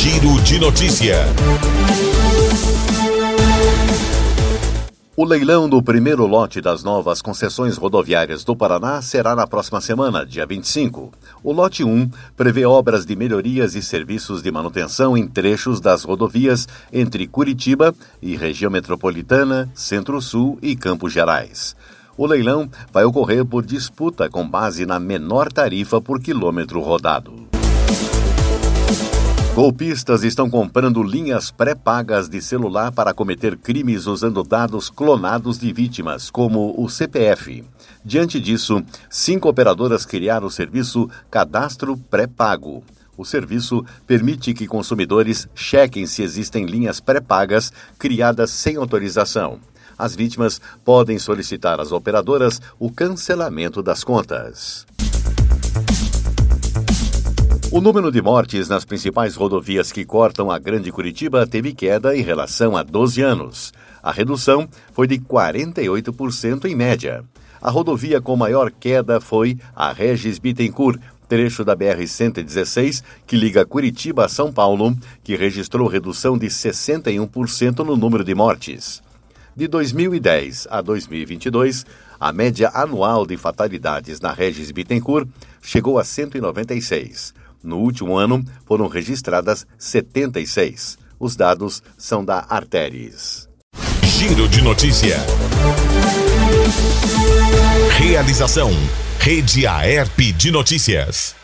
Giro de Notícia. O leilão do primeiro lote das novas concessões rodoviárias do Paraná será na próxima semana, dia 25. O lote 1 prevê obras de melhorias e serviços de manutenção em trechos das rodovias entre Curitiba e região metropolitana, Centro-Sul e Campos Gerais. O leilão vai ocorrer por disputa com base na menor tarifa por quilômetro rodado. Golpistas estão comprando linhas pré-pagas de celular para cometer crimes usando dados clonados de vítimas, como o CPF. Diante disso, 5 operadoras criaram o serviço Cadastro Pré-Pago. O serviço permite que consumidores chequem se existem linhas pré-pagas criadas sem autorização. As vítimas podem solicitar às operadoras o cancelamento das contas. O número de mortes nas principais rodovias que cortam a Grande Curitiba teve queda em relação a 12 anos. A redução foi de 48% em média. A rodovia com maior queda foi a Regis Bittencourt, trecho da BR-116, que liga Curitiba a São Paulo, que registrou redução de 61% no número de mortes. De 2010 a 2022, a média anual de fatalidades na Regis Bittencourt chegou a 196. No último ano, foram registradas 76. Os dados são da Artéries. Giro de Notícia. Realização: Rede Aerp de Notícias.